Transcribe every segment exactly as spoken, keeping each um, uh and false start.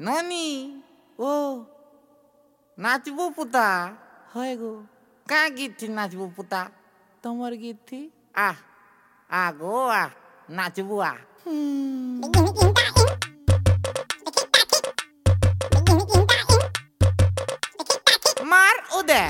नानी ओ नाचबो पुता হয় গো का गीत थी नाचबो पुता তোমার গীত থি आ आ गो आ नाचबो आ मार उदे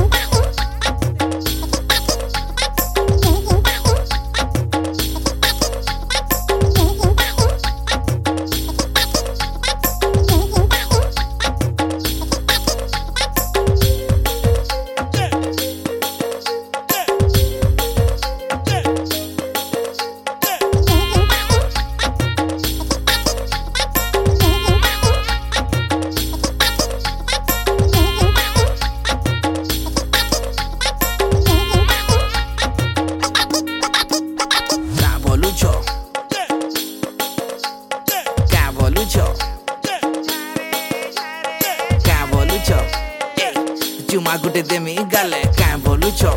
चुमा गुटे देमी गाले क्या बोलू छो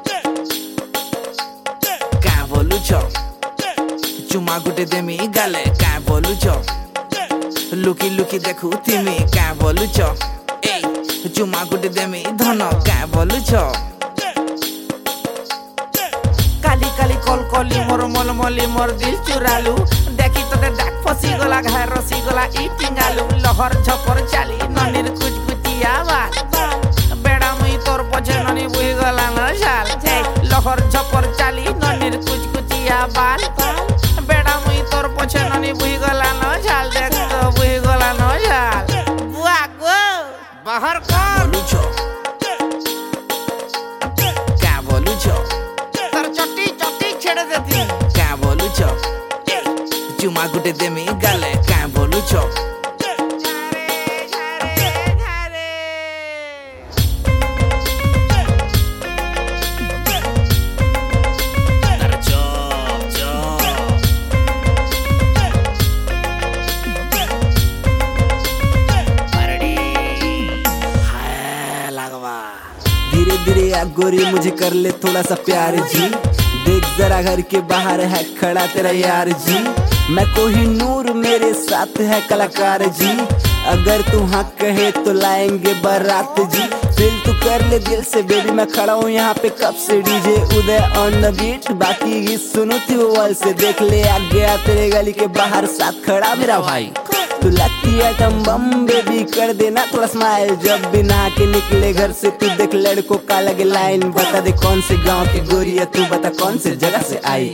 क्या बोलू छो चुमा गुटे देमी गाले क्या बोलू छो लुकी लुकी देखू तिमी क्या बोलू छो ए चुमा गुटे देमी धन क्या बोलू छो काली काली कल कली मोर मल मली मोर दिल चुरालू देखी तो डाक फसी गला घाय रसी गला ई टिंगालू लहर झपर चाली ननीर कुछ कुचिया बात तोर पछे ननी बुही गला न शाल लहर झपर चाली ननीर कुछ कुचिया बाल बेड़ा मुई तोर पछे ननी बुही गला न शाल देख तो बुही गला न शाल बुआ गो बाहर कर बोलू छो क्या बोलू छो तर चट्टी चट्टी छेड़ देती क्या बोलू छो चुमा गुटे देमी गाले क्या बोलू छो धीरे धीरे आ गोरी मुझे कर ले थोड़ा सा प्यार जी देख जरा घर के बाहर है खड़ा तेरा यार जी मैं कोहिनूर मेरे साथ है कलाकार जी अगर तू हाँ कहे तो लाएंगे बारात जी दिल तू कर ले दिल से बेबी मैं खड़ा हूँ यहाँ पे कब से DJ Uday on the beat बाकी गीत सुनो थी वो वाल से देख ले आ गया तेरे गली के बाहर साथ खड़ा मेरा भाई तू लगती है टम बम बेबी कर देना थोड़ा स्माइल जब भी नहा के निकले घर से तू देख लड़कों का लगे लाइन बता दे कौन से गांव की गोरी है तू बता कौन से जगह से आई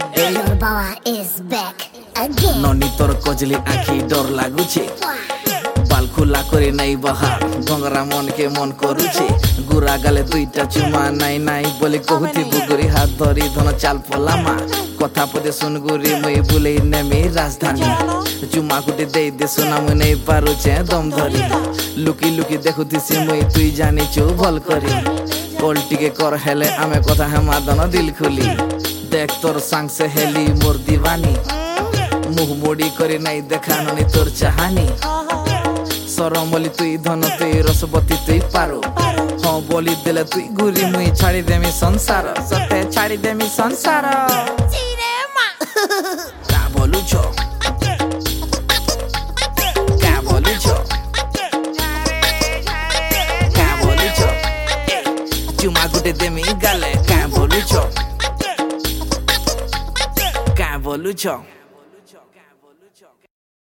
ननी तोर कजली आखी डर लागू छे बाल खुला करे नहीं बहार गंगरा मन के मन करुछे गुरा गाले दुईटा चुमा नाई नाई बोले कहती बुगुरी हाथ धरी धन चाल पलामा कथा पदे सुन गुरी मुई बुले नेमी राजधानी चुमा गुटे दे दे सुना मुई नहीं पारुचे दम धरी लुकी लुकी देखुती सी मुई तुई जानी चु भल करी कल टिके कर हेले आमे कथा हेमा दन दिल खुली देख तोर सांग से हेली मोर दीवानी मुह मोड़ी करे नहीं देखा ननी तोर चाहानी सरम बोली तुई धन तुई रसवती तुई पारो हाँ बोली दिले तुई घुरी मुई छाड़ी देमी संसार सते छाड़ी देमी संसार क्या बोलू छो क्या बोलू छो क्या बोलू छो चुमा गुटे देमी गाले क्या बोलू छो क्या बोलू छो।